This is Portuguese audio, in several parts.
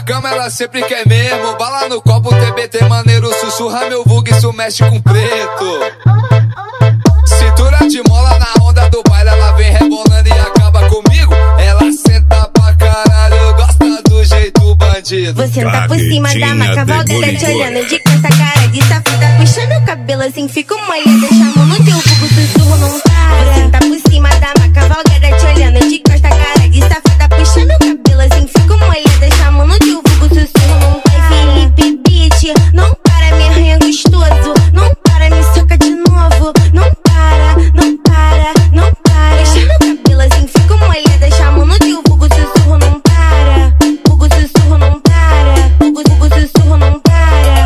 cama, ela sempre quer mesmo. Bala no copo, TBT maneiro, sussurra meu vulgo, isso mexe com preto. Cintura de mola na onda do baile, ela vem rebolando e acaba comigo. Ela senta pra caralho, gosta do jeito bandido. Você senta por cima da maca, Valdeira te olhando de costa, cara de safada, puxando o cabelo assim, fica molhada, deixa a mão no teu cubo, sussurro não para. Você senta por cima da maca, Valdeira te olhando de costa, cara de safada, puxando o cabelo assim, fica molhada, deixa a mão no teu cubo, sussurro não para. Felipe Beat, não para, me arranha gostoso, não para, me soca de novo, não para, não para, não para. Deixando o cabelo assim, fica molhada, deixa a mão no teu cubo, sussurro não para. Cubo, sussurro não para, cubo, sussurro não para.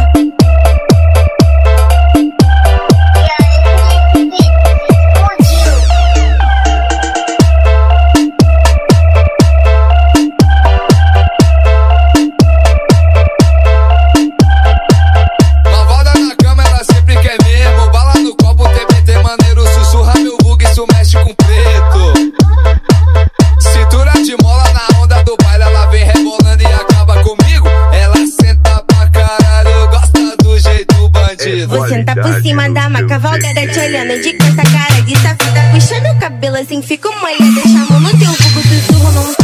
Você senta por cima da maca, Valdeira te olhando de costa, cara de safada, puxando o cabelo assim, fica molhada, deixa a mão no teu cubo, sussurro não